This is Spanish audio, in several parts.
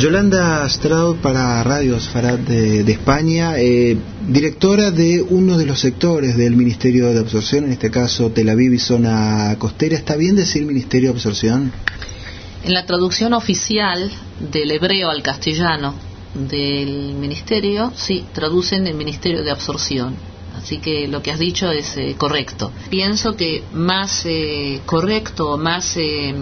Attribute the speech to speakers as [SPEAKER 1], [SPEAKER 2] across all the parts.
[SPEAKER 1] Yolanda Straub para Radio Sfarad de España, directora de uno de los sectores del Ministerio de Absorción, en este caso Tel Aviv y zona costera. ¿Está bien decir Ministerio de Absorción?
[SPEAKER 2] En la traducción oficial del hebreo al castellano del ministerio, sí, traducen el Ministerio de Absorción. Así que lo que has dicho es correcto. Pienso que más correcto, más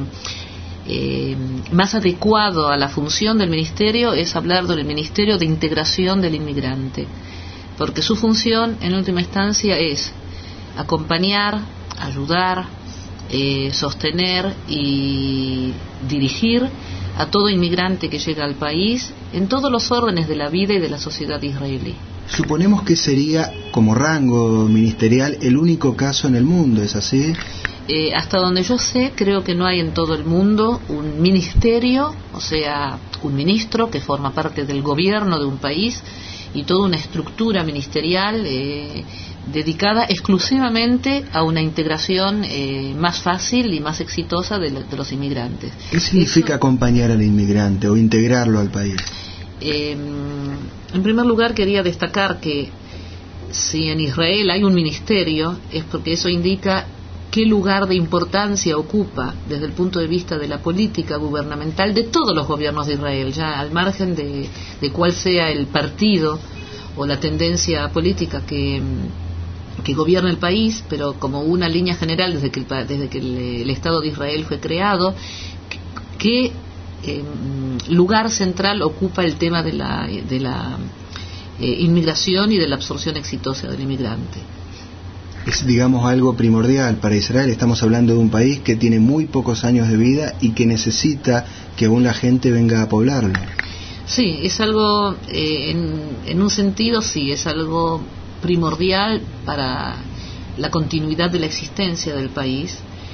[SPEAKER 2] adecuado a la función del ministerio es hablar del Ministerio de Integración del Inmigrante, porque su función en última instancia es acompañar, ayudar, sostener y dirigir a todo inmigrante que llega al país en todos los órdenes de la vida y de la sociedad israelí.
[SPEAKER 1] Suponemos que sería, como rango ministerial, el único caso en el mundo, ¿es así?
[SPEAKER 2] Hasta donde yo sé, creo que no hay en todo el mundo un ministerio, o sea, un ministro que forma parte del gobierno de un país y toda una estructura ministerial dedicada exclusivamente a una integración más fácil y más exitosa de los inmigrantes.
[SPEAKER 1] ¿Qué significa acompañar al inmigrante o integrarlo al país?
[SPEAKER 2] En primer lugar, quería destacar que si en Israel hay un ministerio, es porque eso indica qué lugar de importancia ocupa desde el punto de vista de la política gubernamental de todos los gobiernos de Israel, ya al margen de cuál sea el partido o la tendencia política que gobierna el país, pero como una línea general desde que el Estado de Israel fue creado, qué lugar central ocupa el tema de la inmigración y de la absorción exitosa del inmigrante.
[SPEAKER 1] Es, digamos, algo primordial para Israel. Estamos hablando de un país que tiene muy pocos años de vida y que necesita que aún la gente venga a poblarlo.
[SPEAKER 2] Sí, es algo, en un sentido, sí, es algo primordial para la continuidad de la existencia del país.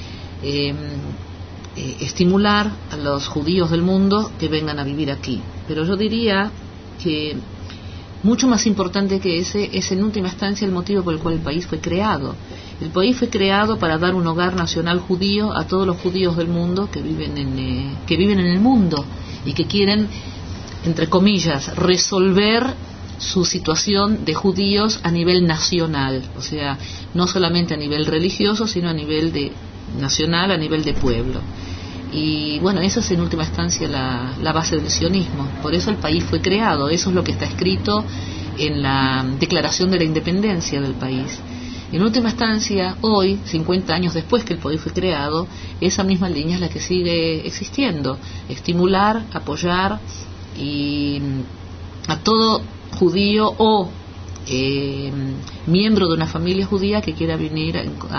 [SPEAKER 2] Estimular a los judíos del mundo que vengan a vivir aquí. Pero yo diría que mucho más importante que ese es en última instancia el motivo por el cual el país fue creado. El país fue creado para dar un hogar nacional judío a todos los judíos del mundo que viven en el mundo y que quieren, entre comillas, resolver su situación de judíos a nivel nacional, o sea, no solamente a nivel religioso, sino a nivel nacional, a nivel de pueblo. Y bueno, esa es en última instancia la base del sionismo. Por eso el país fue creado. Eso es lo que está escrito en la Declaración de la Independencia del país. En última instancia, hoy, 50 años después que el país fue creado, esa misma línea es la que sigue existiendo. Estimular, apoyar y a todo judío o miembro de una familia judía que quiera venir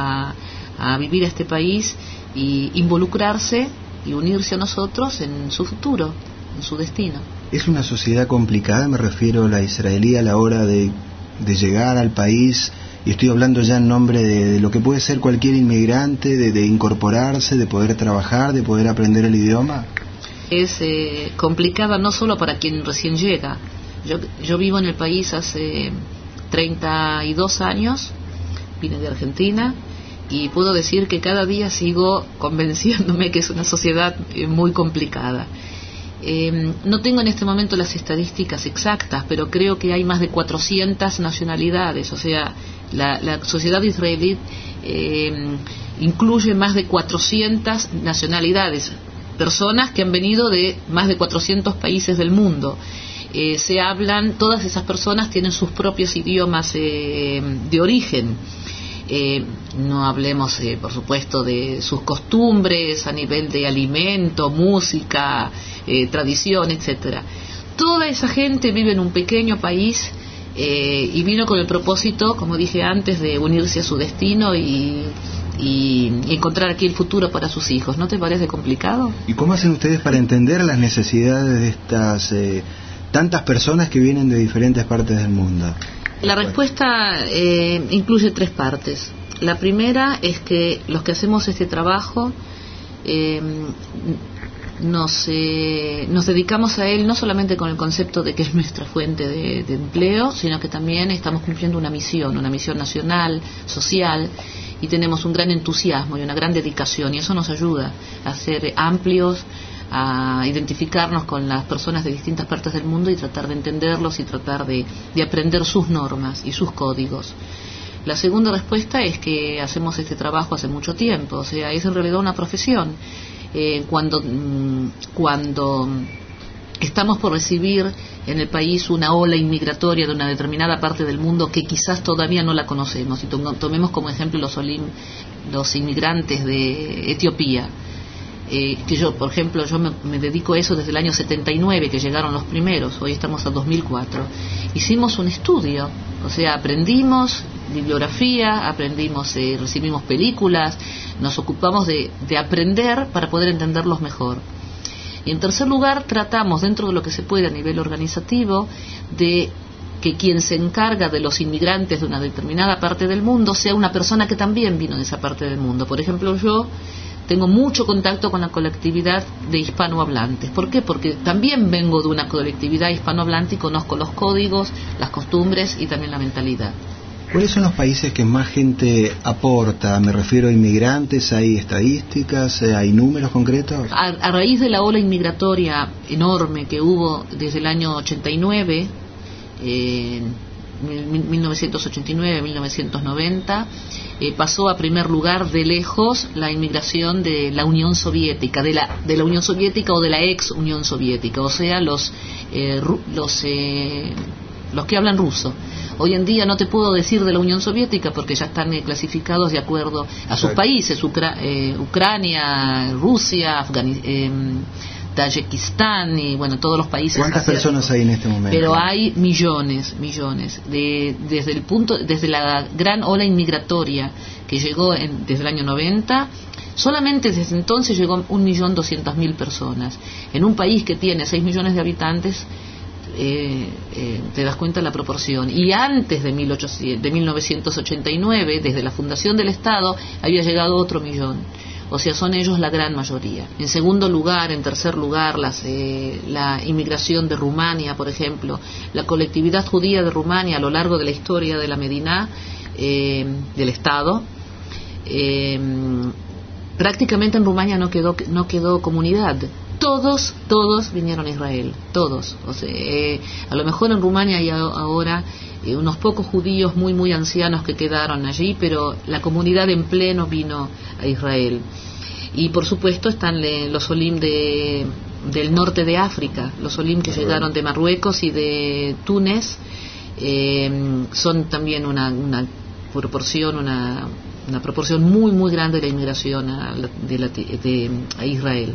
[SPEAKER 2] a vivir a este país y involucrarse y unirse a nosotros en su futuro, en su destino.
[SPEAKER 1] ¿Es una sociedad complicada, me refiero a la israelí, a la hora de llegar al país? Y estoy hablando ya en nombre de lo que puede ser cualquier inmigrante, de incorporarse, de poder trabajar, de poder aprender el idioma.
[SPEAKER 2] Es complicada no solo para quien recién llega. Yo vivo en el país hace 32 años, vine de Argentina, y puedo decir que cada día sigo convenciéndome que es una sociedad muy complicada. No tengo en este momento las estadísticas exactas, pero creo que hay más de 400 nacionalidades, o sea, la sociedad israelí incluye más de 400 nacionalidades, personas que han venido de más de 400 países del mundo. Se hablan, todas esas personas tienen sus propios idiomas de origen. No hablemos, por supuesto, de sus costumbres a nivel de alimento, música, tradición, etcétera. Toda esa gente vive en un pequeño país y vino con el propósito, como dije antes, de unirse a su destino y encontrar aquí el futuro para sus hijos. ¿No te parece complicado?
[SPEAKER 1] ¿Y cómo hacen ustedes para entender las necesidades de estas tantas personas que vienen de diferentes partes del mundo?
[SPEAKER 2] La respuesta incluye 3 partes. La primera es que los que hacemos este trabajo nos dedicamos a él no solamente con el concepto de que es nuestra fuente de empleo, sino que también estamos cumpliendo una misión nacional, social, y tenemos un gran entusiasmo y una gran dedicación, y eso nos ayuda a ser amplios, a identificarnos con las personas de distintas partes del mundo y tratar de entenderlos y tratar de aprender sus normas y sus códigos. La segunda respuesta es que hacemos este trabajo hace mucho tiempo, o sea, es en realidad una profesión. Cuando estamos por recibir en el país una ola inmigratoria de una determinada parte del mundo que quizás todavía no la conocemos, y tomemos como ejemplo los inmigrantes de Etiopía, que yo, por ejemplo, me dedico a eso desde el año 79, que llegaron los primeros, hoy estamos en 2004. Hicimos un estudio, o sea, aprendimos bibliografía, recibimos películas, nos ocupamos de aprender para poder entenderlos mejor. Y en tercer lugar, tratamos, dentro de lo que se puede a nivel organizativo, de que quien se encarga de los inmigrantes de una determinada parte del mundo sea una persona que también vino de esa parte del mundo. Por ejemplo, yo tengo mucho contacto con la colectividad de hispanohablantes. ¿Por qué? Porque también vengo de una colectividad hispanohablante y conozco los códigos, las costumbres y también la mentalidad.
[SPEAKER 1] ¿Cuáles son los países que más gente aporta? Me refiero a inmigrantes, ¿hay estadísticas, hay números concretos?
[SPEAKER 2] A raíz de la ola inmigratoria enorme que hubo desde el año 89, 1989-1990, pasó a primer lugar de lejos la inmigración de la Unión Soviética, de la Unión Soviética o de la ex Unión Soviética, o sea, los que hablan ruso. Hoy en día no te puedo decir de la Unión Soviética porque ya están clasificados de acuerdo a sus países, Ucrania, Rusia, Tayikistán y bueno, todos los países.
[SPEAKER 1] ¿Cuántas personas hay en este momento?
[SPEAKER 2] Pero hay millones. Desde la gran ola inmigratoria que llegó desde el año 90, solamente desde entonces llegó 1.200.000 personas. En un país que tiene 6 millones de habitantes, te das cuenta de la proporción. Y antes de 1989, desde la fundación del Estado, había llegado otro millón. O sea, son ellos la gran mayoría. En segundo lugar, en tercer lugar, la inmigración de Rumania, por ejemplo. La colectividad judía de Rumania a lo largo de la historia de la Medina, del Estado, prácticamente en Rumania no quedó comunidad. Todos vinieron a Israel, todos. O sea, a lo mejor en Rumania hay ahora unos pocos judíos muy ancianos que quedaron allí, pero la comunidad en pleno vino a Israel. Y por supuesto están los olim del norte de África, los olim que llegaron de Marruecos y de Túnez, son también una proporción muy grande de la inmigración a Israel.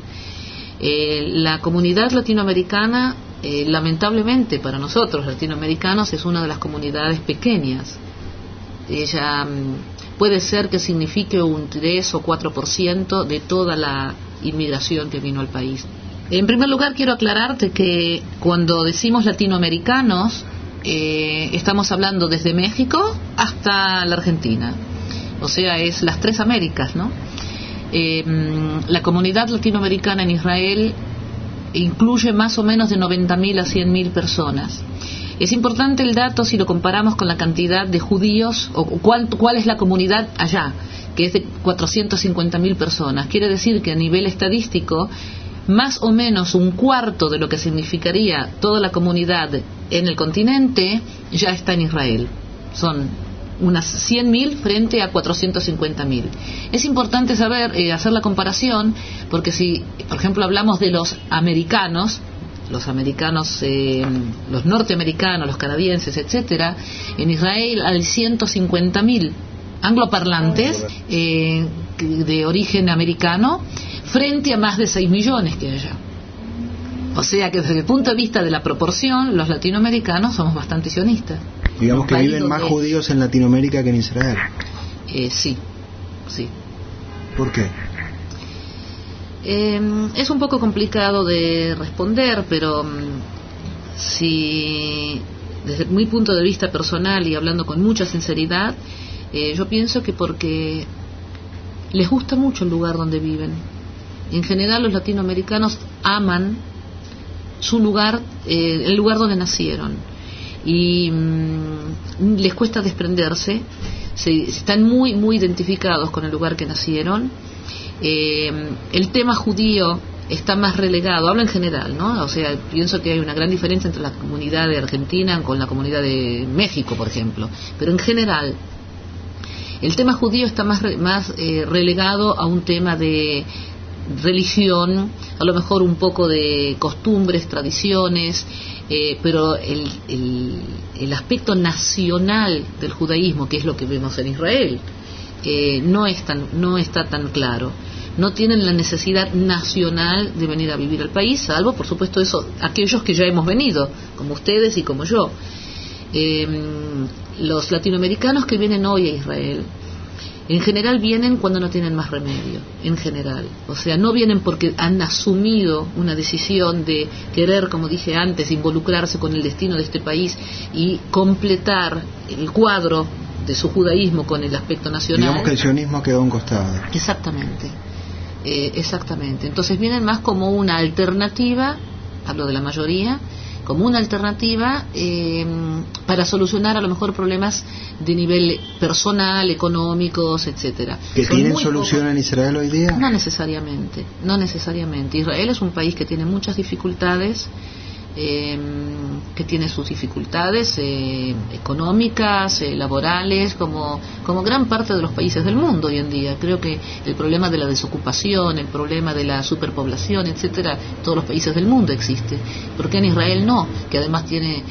[SPEAKER 2] La comunidad latinoamericana, lamentablemente para nosotros latinoamericanos, es una de las comunidades pequeñas. Ella puede ser que signifique un 3 o 4% de toda la inmigración que vino al país. En primer lugar, quiero aclararte que cuando decimos latinoamericanos, estamos hablando desde México hasta la Argentina. O sea, es las 3 Américas, ¿no? La comunidad latinoamericana en Israel incluye más o menos de 90.000 a 100.000 personas. Es importante el dato si lo comparamos con la cantidad de judíos o cuál es la comunidad allá, que es de 450.000 personas. Quiere decir que a nivel estadístico, más o menos un cuarto de lo que significaría toda la comunidad en el continente ya está en Israel. Son unas 100.000 frente a 450.000. Es importante saber, hacer la comparación, porque si, por ejemplo, hablamos de los americanos, los norteamericanos, los canadienses, etcétera, en Israel hay 150.000 angloparlantes de origen americano frente a más de 6 millones que hay allá. O sea que desde el punto de vista de la proporción, los latinoamericanos somos bastante sionistas.
[SPEAKER 1] Digamos que viven más judíos en Latinoamérica que en Israel.
[SPEAKER 2] Sí.
[SPEAKER 1] ¿Por qué?
[SPEAKER 2] Es un poco complicado de responder, pero si desde mi punto de vista personal y hablando con mucha sinceridad, yo pienso que porque les gusta mucho el lugar donde viven. En general los latinoamericanos aman su lugar, el lugar donde nacieron, y les cuesta desprenderse. Están muy identificados con el lugar que nacieron. El tema judío está más relegado, hablo en general, ¿no? O sea, pienso que hay una gran diferencia entre la comunidad de Argentina con la comunidad de México, por ejemplo, pero en general el tema judío está más relegado a un tema de religión, a lo mejor un poco de costumbres, tradiciones, pero el aspecto nacional del judaísmo, que es lo que vemos en Israel, no está tan claro. No tienen la necesidad nacional de venir a vivir al país, salvo, por supuesto, aquellos que ya hemos venido, como ustedes y como yo. Los latinoamericanos que vienen hoy a Israel, en general vienen cuando no tienen más remedio, en general. O sea, no vienen porque han asumido una decisión de querer, como dije antes, involucrarse con el destino de este país y completar el cuadro de su judaísmo con el aspecto nacional.
[SPEAKER 1] Digamos que el sionismo quedó a un costado.
[SPEAKER 2] Exactamente. Entonces vienen más como una alternativa, hablo de la mayoría, como una alternativa para solucionar a lo mejor problemas de nivel personal, económicos, etcétera.
[SPEAKER 1] ¿Que tienen solución en Israel hoy día?
[SPEAKER 2] No necesariamente. Israel es un país que tiene muchas dificultades, que tiene sus dificultades económicas, laborales, como gran parte de los países del mundo hoy en día. Creo que el problema de la desocupación, el problema de la superpoblación, etcétera, en todos los países del mundo existe. ¿Por qué en Israel no? Que además tiene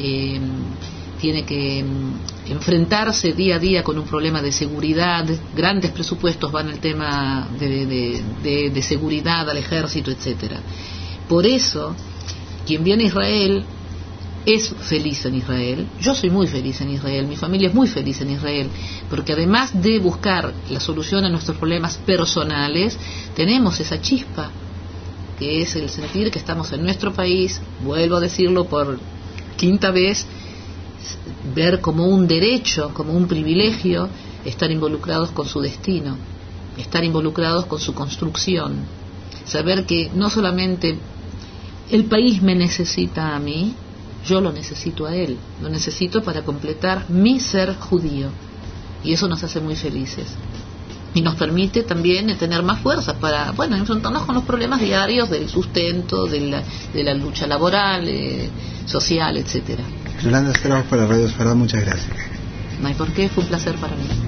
[SPEAKER 2] que enfrentarse día a día con un problema de seguridad, grandes presupuestos van al tema de seguridad, al ejército, etcétera. Por eso quien viene a Israel es feliz en Israel. Yo soy muy feliz en Israel, mi familia es muy feliz en Israel, porque además de buscar la solución a nuestros problemas personales, tenemos esa chispa, que es el sentir que estamos en nuestro país, vuelvo a decirlo por quinta vez, ver como un derecho, como un privilegio, estar involucrados con su destino, estar involucrados con su construcción, saber que no solamente el país me necesita a mí, yo lo necesito a él, lo necesito para completar mi ser judío, y eso nos hace muy felices y nos permite también tener más fuerzas para, enfrentarnos con los problemas diarios del sustento, de la lucha laboral, social, etcétera.
[SPEAKER 1] Yolanda Strauss para Radio Sfarad, muchas gracias.
[SPEAKER 2] No hay por qué, fue un placer para mí.